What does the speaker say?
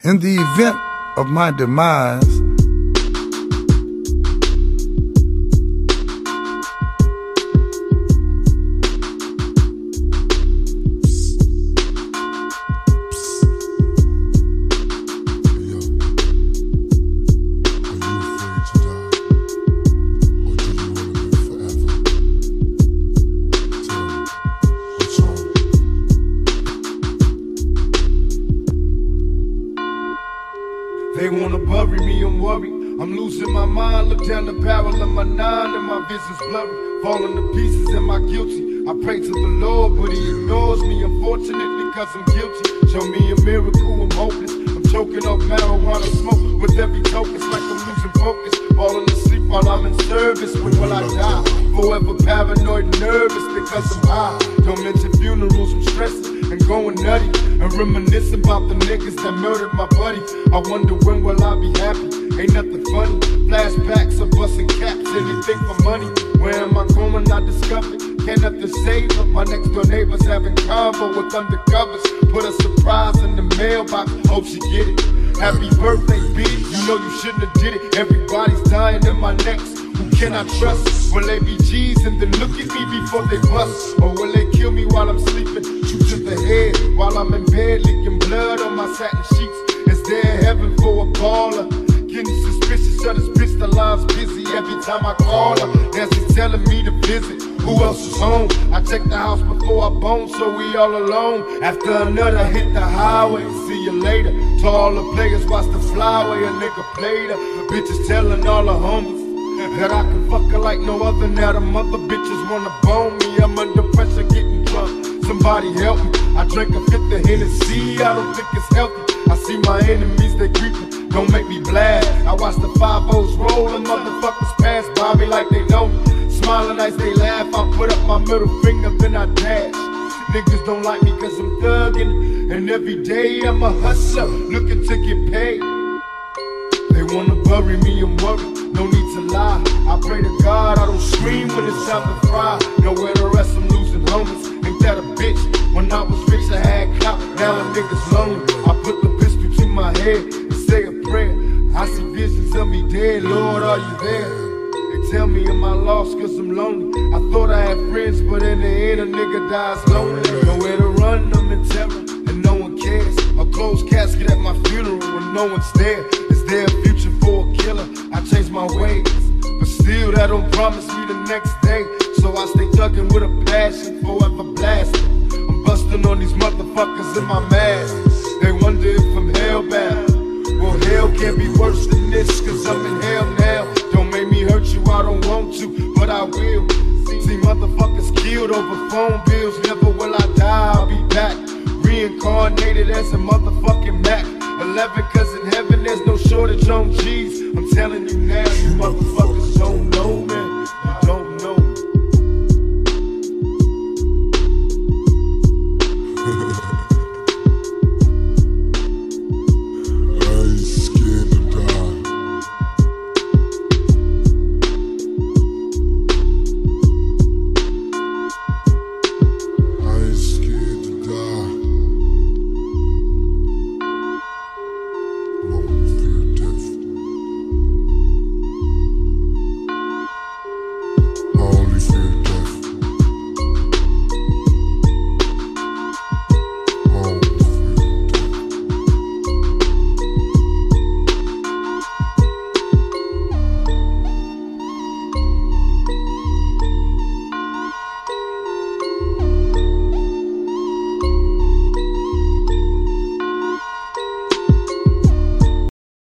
In the event of my demise, they wanna bury me, I'm worried. I'm losing my mind, look down the barrel of my 9 and my vision's blurry. Falling to pieces, am I guilty? I pray to the Lord, but he ignores me, unfortunately, cause I'm guilty. Show me a miracle, I'm hopeless. I'm choking off marijuana smoke with every token, it's like I'm losing focus. Falling asleep while I'm in service, when will I die? Forever paranoid and nervous because I'm high. Don't mention funerals, I'm stressing and going nutty, and reminiscing about the niggas that murdered my buddy. I wonder when will I be happy? Ain't nothing funny. Flashbacks of busting caps, anything for money. Where am I going? I discovered can't nothing save them. My next door neighbors having convo with undercovers. Put a surprise in the mailbox, hope she get it. Happy birthday, bitch, you know you shouldn't have did it. Everybody's dying in my next. Who can I trust? Will they be G's and then look at me before they bust? Or will they kill me while I'm sleeping? Shoot to the head while I'm in bed, leaking blood on my satin sheets. Is there heaven for a baller? Getting suspicious of this bitch, the line's busy every time I call her. Nancy's telling me to visit. Who else is home? I check the house before I bone, so we all alone. After another hit the highway, see you later. To all the players, watch the flyway, a nigga played her. Bitches telling all the homies that I can fuck her like no other. Now the mother bitches wanna bone me. I'm under pressure getting drunk. Somebody help me. I drink a fifth of Hennessy, I don't think it's healthy. I see my enemies, they creeping, don't make me blast. I watch the 5-0s roll and motherfuckers pass by me like they know me. Smiling nice, they laugh, I put up my middle finger, then I dash. Niggas don't like me cause I'm thuggin', and every day I'm a hustler, looking to get paid. They wanna bury me, I'm worried, no need to lie. I pray to God I don't scream when it's time to fry. Nowhere to rest, I'm losing homies, ain't that a bitch? When I was rich I had clout, now a nigga's lonely. I put the pistol to my head and say a prayer. I see visions of me dead, Lord, are you there? They tell me am I lost cause I'm lonely. I thought I had friends, but in the end a nigga dies lonely. Nowhere to run, I'm in terror, and no one cares. A closed casket at my funeral when no one's there. Is there a future for a killer? I changed my ways, but still that don't promise me the next day. So I stay tugging with a passion, forever blasting. I'm busting on these motherfuckers in my mask. They wonder if I'm hellbound. Well, hell can't be worse than this, cause I'm in hell now. Don't make me hurt you, I don't want to, but I will. See motherfuckers killed over phone bills. Never will I die, I'll be back. Reincarnated as a motherfucking Mac. 11